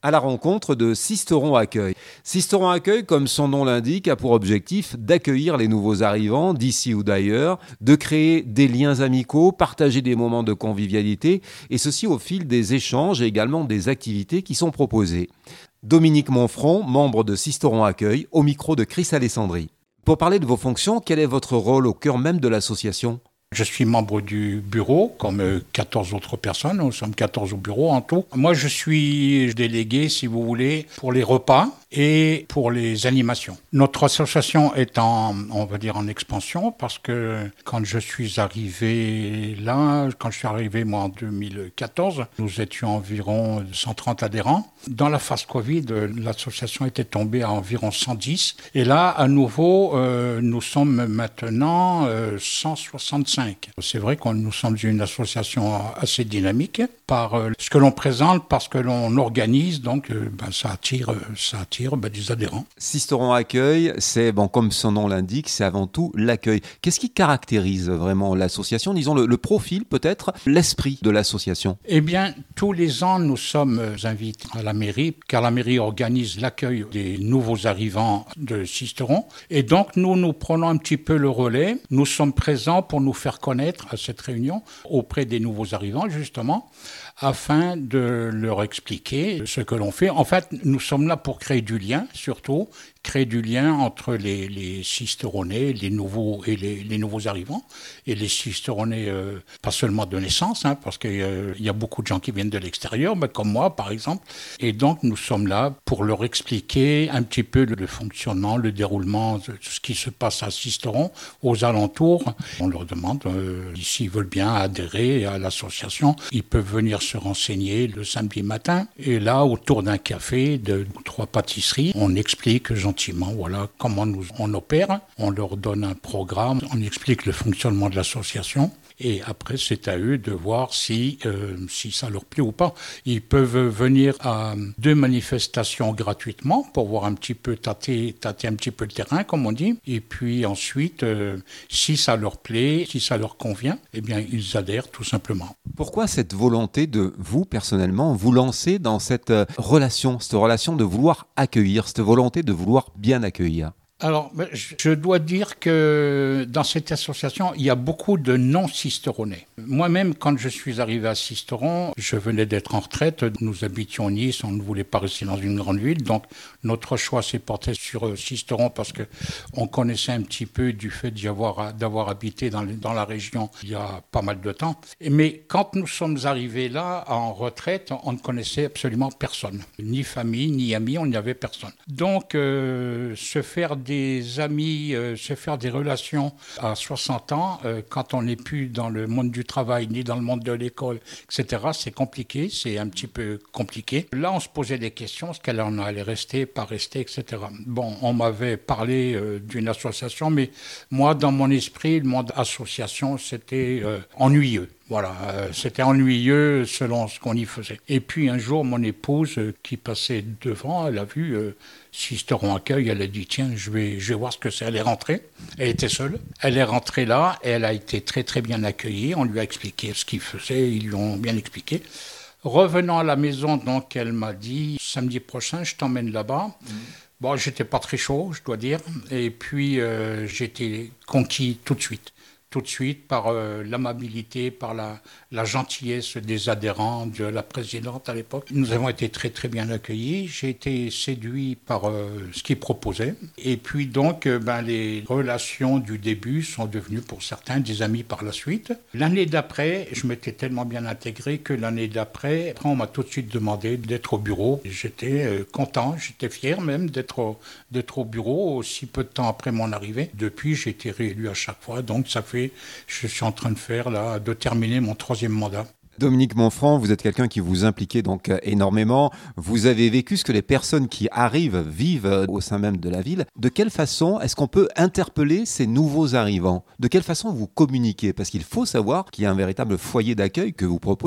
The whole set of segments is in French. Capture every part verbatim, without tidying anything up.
à la rencontre de Sisteron Accueil. Sisteron Accueil, comme son nom l'indique, a pour objectif d'accueillir les nouveaux arrivants d'ici ou d'ailleurs, de créer des liens amicaux, partager des moments de convivialité, et ceci au fil des échanges et également des activités qui sont proposées. Dominique Monfront, membre de Sisteron Accueil, au micro de Chris Alessandri. Pour parler de vos fonctions, quel est votre rôle au cœur même de l'association ? Je suis membre du bureau, comme quatorze autres personnes. Nous sommes quatorze au bureau en tout. Moi, je suis délégué, si vous voulez, pour les repas et pour les animations. Notre association est en, on va dire, en expansion parce que quand je suis arrivé là, quand je suis arrivé moi en deux mille quatorze, nous étions environ cent trente adhérents. Dans la phase Covid, l'association était tombée à environ cent dix. Et là, à nouveau, euh, nous sommes maintenant euh, cent soixante-cinq. C'est vrai que nous sommes une association assez dynamique par euh, ce que l'on présente, parce que l'on organise, donc euh, ben, ça attire, ça attire ben, des adhérents. Sisteron Accueil, c'est, bon, comme son nom l'indique, c'est avant tout l'accueil. Qu'est-ce qui caractérise vraiment l'association ? Disons le, le profil peut-être, l'esprit de l'association. Eh bien, tous les ans, nous sommes invités à la mairie, car la mairie organise l'accueil des nouveaux arrivants de Sisteron. Et donc, nous, nous prenons un petit peu le relais. Nous sommes présents pour nous faire connaître à cette réunion auprès des nouveaux arrivants, justement, afin de leur expliquer ce que l'on fait. En fait, nous sommes là pour créer du lien, surtout, créer du lien entre les, les Sisteronais, les nouveaux et les, les nouveaux arrivants, et les Sisteronais, euh, pas seulement de naissance, hein, parce qu'il euh, y a beaucoup de gens qui viennent de l'extérieur, mais comme moi, par exemple. Et donc, nous sommes là pour leur expliquer un petit peu le, le fonctionnement, le déroulement de ce qui se passe à Sisteron, aux alentours. On leur demande euh, s'ils veulent bien adhérer à l'association. Ils peuvent venir se renseigner le samedi matin. Et là, autour d'un café, de trois pâtisseries, on explique gentiment, voilà, comment nous on opère. On leur donne un programme, on explique le fonctionnement de l'association. Et après, c'est à eux de voir si, euh, si ça leur plaît ou pas. Ils peuvent venir à deux manifestations gratuitement pour voir un petit peu, tâter, tâter un petit peu le terrain, comme on dit. Et puis ensuite, euh, si ça leur plaît, si ça leur convient, eh bien, ils adhèrent tout simplement. Pourquoi cette volonté de vous, personnellement, vous lancer dans cette relation, cette relation de vouloir accueillir, cette volonté de vouloir bien accueillir ? Alors, je dois dire que dans cette association, il y a beaucoup de non-Sisteronais. Moi-même, quand je suis arrivé à Sisteron, je venais d'être en retraite. Nous habitions Nice, on ne voulait pas rester dans une grande ville. Donc, notre choix s'est porté sur Sisteron parce qu'on connaissait un petit peu du fait d'y avoir, d'avoir habité dans, dans la région il y a pas mal de temps. Mais quand nous sommes arrivés là, en retraite, on ne connaissait absolument personne. Ni famille, ni amis, on n'y avait personne. Donc, euh, se faire des amis, euh, se faire des relations à soixante ans, euh, quand on n'est plus dans le monde du travail, ni dans le monde de l'école, et cetera, c'est compliqué, c'est un petit peu compliqué. Là, on se posait des questions, est-ce qu'elle en allait rester, pas rester, et cetera. Bon, on m'avait parlé euh, d'une association, mais moi, dans mon esprit, le monde association, c'était euh, ennuyeux. Voilà, euh, c'était ennuyeux selon ce qu'on y faisait. Et puis un jour, mon épouse euh, qui passait devant, elle a vu euh, Sisteron Accueil, elle a dit tiens, je vais, je vais voir ce que c'est. Elle est rentrée, elle était seule. Elle est rentrée là et elle a été très très bien accueillie. On lui a expliqué ce qu'il faisait, ils lui ont bien expliqué. Revenant à la maison, donc, elle m'a dit samedi prochain, je t'emmène là-bas. Mmh. Bon, j'étais pas très chaud, je dois dire. Et puis euh, j'étais conquis tout de suite. Tout de suite par euh, l'amabilité, par la, la gentillesse des adhérents, de la présidente à l'époque. Nous avons été très très bien accueillis. J'ai été séduit par euh, ce qu'ils proposaient. Et puis donc, euh, ben, les relations du début sont devenues pour certains des amis par la suite. L'année d'après, je m'étais tellement bien intégré que l'année d'après, après, on m'a tout de suite demandé d'être au bureau. J'étais euh, content, j'étais fier même d'être au, d'être au bureau aussi peu de temps après mon arrivée. Depuis, j'ai été réélu à chaque fois, donc ça fait je suis en train de faire, là, de terminer mon troisième mandat. Dominique Monfront, vous êtes quelqu'un qui vous impliquait donc énormément. Vous avez vécu ce que les personnes qui arrivent vivent au sein même de la ville. De quelle façon est-ce qu'on peut interpeller ces nouveaux arrivants ? De quelle façon vous communiquez ? Parce qu'il faut savoir qu'il y a un véritable foyer d'accueil que vous proposez.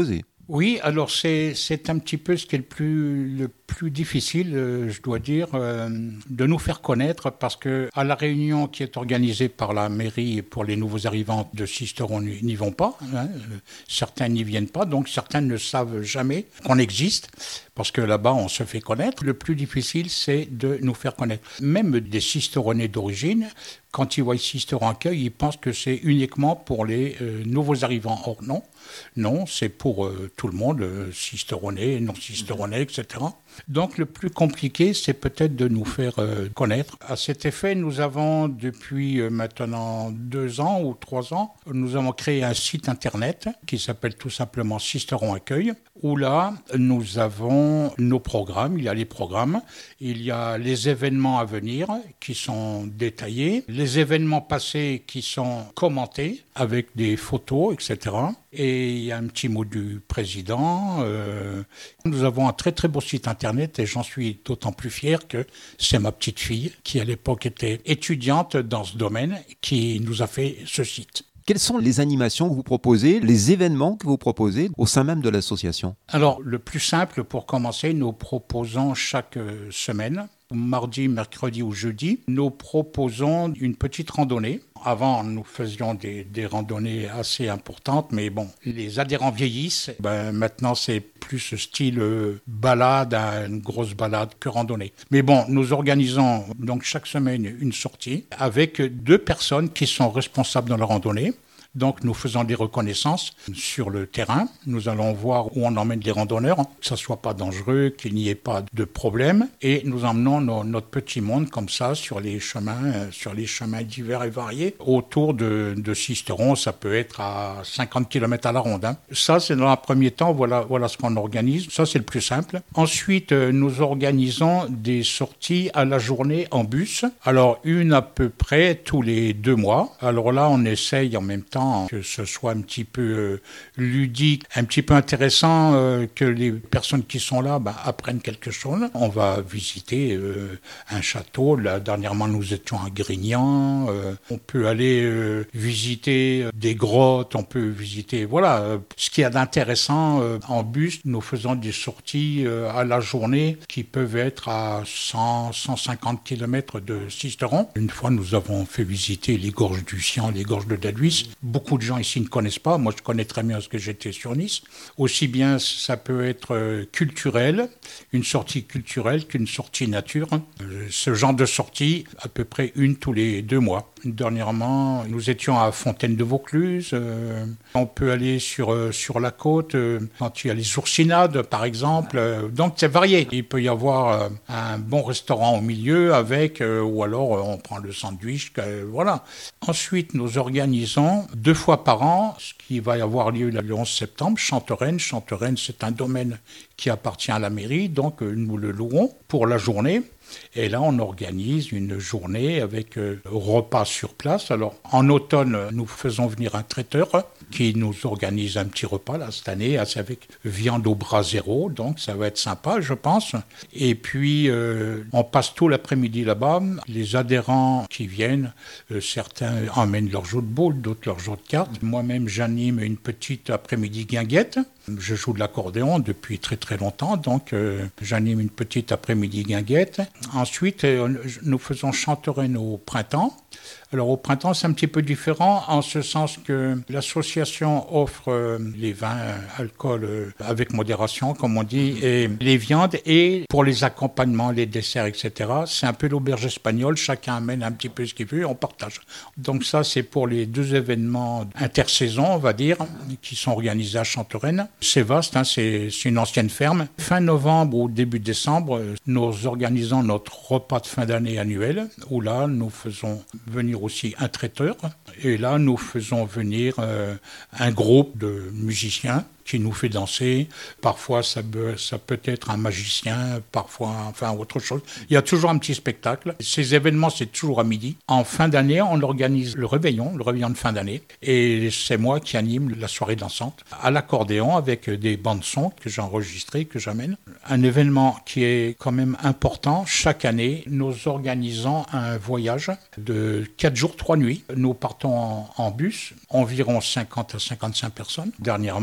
Oui, alors c'est, c'est un petit peu ce qui est le plus, le plus difficile, euh, je dois dire, euh, de nous faire connaître, parce que à la réunion qui est organisée par la mairie pour les nouveaux arrivants de Sisteron n'y vont pas, hein, euh, certains n'y viennent pas, donc certains ne savent jamais qu'on existe, parce que là-bas on se fait connaître. Le plus difficile, c'est de nous faire connaître. Même des Sisteronais d'origine, quand ils voient Sisteron Accueil, ils pensent que c'est uniquement pour les euh, nouveaux arrivants. Or non, non, c'est pour euh, tout le monde, euh, Sisteronais, non-Sisteronais, et cetera. Donc le plus compliqué, c'est peut-être de nous faire euh, connaître. À cet effet, nous avons depuis euh, maintenant deux ans ou trois ans, nous avons créé un site internet qui s'appelle tout simplement Sisteron Accueil, où là, nous avons nos programmes. Il y a les programmes, il y a les événements à venir qui sont détaillés, les événements passés qui sont commentés avec des photos, et cetera. Et il y a un petit mot du président. Euh, nous avons un très très beau site internet et j'en suis d'autant plus fier que c'est ma petite fille qui à l'époque était étudiante dans ce domaine qui nous a fait ce site. Quelles sont les animations que vous proposez, les événements que vous proposez au sein même de l'association ? Alors, le plus simple pour commencer, nous proposons chaque semaine, mardi, mercredi ou jeudi, nous proposons une petite randonnée. Avant, nous faisions des, des randonnées assez importantes, mais bon, les adhérents vieillissent. Ben, maintenant, c'est plus style euh, balade, une grosse balade que randonnée. Mais bon, nous organisons donc chaque semaine une sortie avec deux personnes qui sont responsables dans la randonnée. Donc, nous faisons des reconnaissances sur le terrain. Nous allons voir où on emmène les randonneurs, que ça ne soit pas dangereux, qu'il n'y ait pas de problème. Et nous emmenons nos, notre petit monde comme ça sur les chemins, euh, sur les chemins divers et variés. Autour de, de Sisteron, ça peut être à cinquante kilomètres à la ronde. Hein. Ça, c'est dans un premier temps, voilà, voilà ce qu'on organise. Ça, c'est le plus simple. Ensuite, euh, nous organisons des sorties à la journée en bus. Alors, une à peu près tous les deux mois. Alors là, on essaye en même temps que ce soit un petit peu euh, ludique, un petit peu intéressant, euh, que les personnes qui sont là bah, apprennent quelque chose. On va visiter euh, un château. Là, dernièrement, nous étions à Grignan. Euh, on peut aller euh, visiter des grottes, on peut visiter... Voilà, euh, ce qu'il y a d'intéressant euh, en bus, nous faisons des sorties euh, à la journée qui peuvent être à cent à cent cinquante kilomètres de Sisteron. Une fois, nous avons fait visiter les gorges du Sian, les gorges de Daluis. Beaucoup de gens ici ne connaissent pas. Moi, je connais très bien parce que j'étais sur Nice. Aussi bien, ça peut être culturel, une sortie culturelle qu'une sortie nature. Ce genre de sortie, à peu près une tous les deux mois. Dernièrement, nous étions à Fontaine-de-Vaucluse. Euh, on peut aller sur, euh, sur la côte euh, quand il y a les oursinades, par exemple. Euh, donc, c'est varié. Il peut y avoir euh, un bon restaurant au milieu avec, euh, ou alors euh, on prend le sandwich. Euh, voilà. Ensuite, nous organisons deux fois par an, ce qui va avoir lieu le onze septembre, Chantereine. Chantereine, c'est un domaine qui appartient à la mairie, donc euh, nous le louons pour la journée. Et là, on organise une journée avec euh, repas sur place. Alors, en automne, nous faisons venir un traiteur qui nous organise un petit repas, là, cette année, avec viande au brasero. Donc, ça va être sympa, je pense. Et puis, euh, on passe tout l'après-midi là-bas. Les adhérents qui viennent, euh, certains emmènent leur jeu de boules, d'autres leur jeu de cartes. Moi-même, j'anime une petite après-midi guinguette. Je joue de l'accordéon depuis très très longtemps, donc euh, j'anime une petite après-midi guinguette. Ensuite, euh, nous faisons Chantereine au printemps. Alors au printemps, c'est un petit peu différent en ce sens que l'association offre euh, les vins, alcool euh, avec modération, comme on dit, et les viandes, et pour les accompagnements, les desserts, et cetera. C'est un peu l'auberge espagnole, chacun amène un petit peu ce qu'il veut, on partage. Donc ça, c'est pour les deux événements intersaison, on va dire, qui sont organisés à Chantereine. C'est vaste, hein, c'est, c'est une ancienne ferme. Fin novembre ou début décembre, nous organisons notre repas de fin d'année annuel, où là, nous faisons venir aussi un traiteur. Et là, nous faisons venir euh, un groupe de musiciens qui nous fait danser. Parfois, ça peut, ça peut être un magicien, parfois, enfin, autre chose. Il y a toujours un petit spectacle. Ces événements, c'est toujours à midi. En fin d'année, on organise le réveillon, le réveillon de fin d'année. Et c'est moi qui anime la soirée dansante à l'accordéon avec des bandes-sons que j'ai enregistrées, que j'amène. Un événement qui est quand même important. Chaque année, nous organisons un voyage de quatre jours, trois nuits. Nous partons en, en bus, environ cinquante à cinquante-cinq personnes. Dernièrement, on était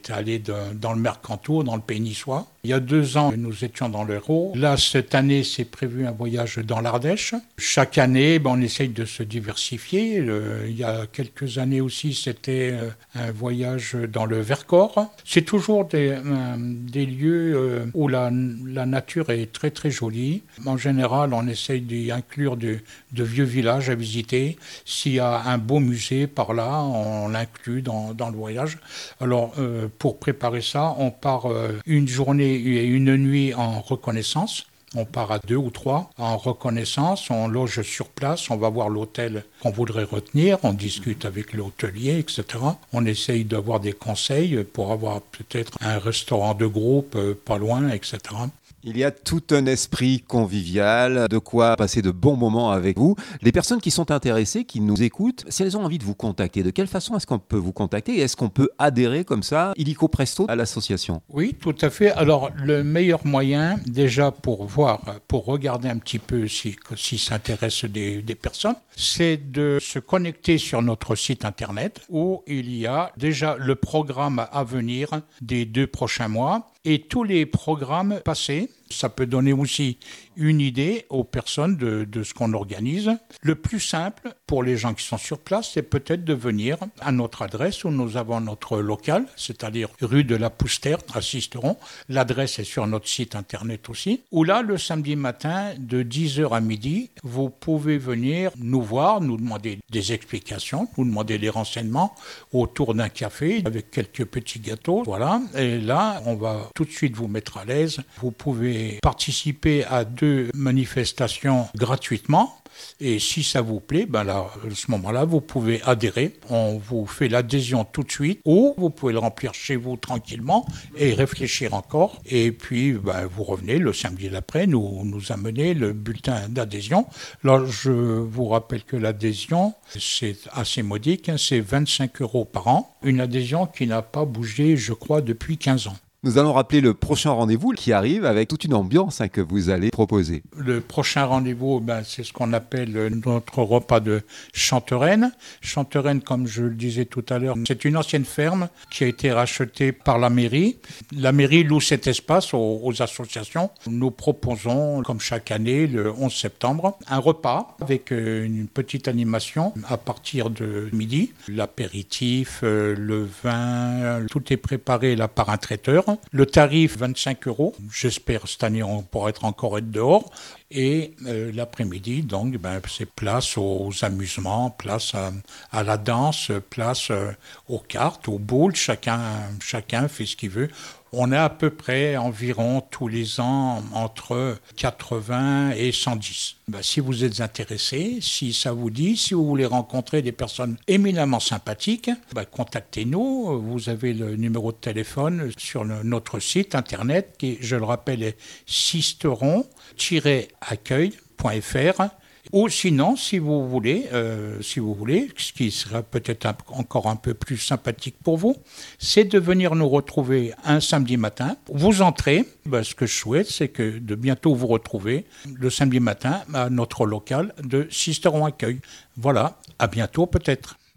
était allé de, dans le Mercantour, dans le Pays niçois. Il y a deux ans, nous étions dans l'Hérault. Là, cette année, c'est prévu un voyage dans l'Ardèche. Chaque année, ben, on essaye de se diversifier. Le, il y a quelques années aussi, c'était un voyage dans le Vercors. C'est toujours des, euh, des lieux où la, la nature est très très jolie. En général, on essaye d'y inclure de, de vieux villages à visiter. S'il y a un beau musée par là, on l'inclut dans, dans le voyage. Alors, euh, pour préparer ça, on part euh, une journée et une nuit en reconnaissance. On part à deux ou trois en reconnaissance, on loge sur place, on va voir l'hôtel qu'on voudrait retenir, on discute avec l'hôtelier, et cetera. On essaye d'avoir des conseils pour avoir peut-être un restaurant de groupe euh, pas loin, et cetera. Il y a tout un esprit convivial, de quoi passer de bons moments avec vous. Les personnes qui sont intéressées, qui nous écoutent, si elles ont envie de vous contacter, de quelle façon est-ce qu'on peut vous contacter et est-ce qu'on peut adhérer comme ça, illico presto, à l'association ? Oui, tout à fait. Alors, le meilleur moyen, déjà pour voir, pour regarder un petit peu si, si ça intéresse des, des personnes, c'est de se connecter sur notre site internet où il y a déjà le programme à venir des deux prochains mois et tous les programmes passés. Ça peut donner aussi une idée aux personnes de, de ce qu'on organise. Le plus simple pour les gens qui sont sur place, c'est peut-être de venir à notre adresse où nous avons notre local, c'est-à-dire rue de la Poustère à Sisteron. L'adresse est sur notre site internet aussi. Où là, le samedi matin, de dix heures à midi, vous pouvez venir nous voir, nous demander des explications, nous demander des renseignements autour d'un café avec quelques petits gâteaux. Voilà. Et là, on va tout de suite vous mettre à l'aise. Vous pouvez participer à deux manifestations gratuitement. Et si ça vous plaît, ben là, à ce moment-là, vous pouvez adhérer. On vous fait l'adhésion tout de suite ou vous pouvez le remplir chez vous tranquillement et réfléchir encore. Et puis, ben, vous revenez le samedi d'après, nous, nous amener le bulletin d'adhésion. Là, je vous rappelle que l'adhésion, c'est assez modique, hein, c'est vingt-cinq euros par an. Une adhésion qui n'a pas bougé, je crois, depuis quinze ans. Nous allons rappeler le prochain rendez-vous qui arrive avec toute une ambiance hein, que vous allez proposer. Le prochain rendez-vous, ben, c'est ce qu'on appelle notre repas de Chantereine. Chantereine, comme je le disais tout à l'heure, c'est une ancienne ferme qui a été rachetée par la mairie. La mairie loue cet espace aux, aux associations. Nous proposons, comme chaque année, le onze septembre, un repas avec une petite animation à partir de midi. L'apéritif, le vin, tout est préparé là par un traiteur. Le tarif, vingt-cinq euros. J'espère cette année on pourra être encore être dehors. Et euh, l'après-midi, donc, ben, c'est place aux amusements, place à, à la danse, place euh, aux cartes, aux boules. Chacun, chacun fait ce qu'il veut. On a à peu près environ tous les ans entre quatre-vingts et cent dix. Ben, si vous êtes intéressé, si ça vous dit, si vous voulez rencontrer des personnes éminemment sympathiques, ben, contactez-nous. Vous avez le numéro de téléphone sur le, notre site internet qui, je le rappelle, est sisteron tiret accueil point f r. Ou sinon, si vous voulez, euh, si vous voulez, ce qui sera peut-être un, encore un peu plus sympathique pour vous, c'est de venir nous retrouver un samedi matin. Vous entrez, ben, ce que je souhaite, c'est que de bientôt vous retrouver le samedi matin à notre local de Sisteron Accueil. Voilà, à bientôt peut-être.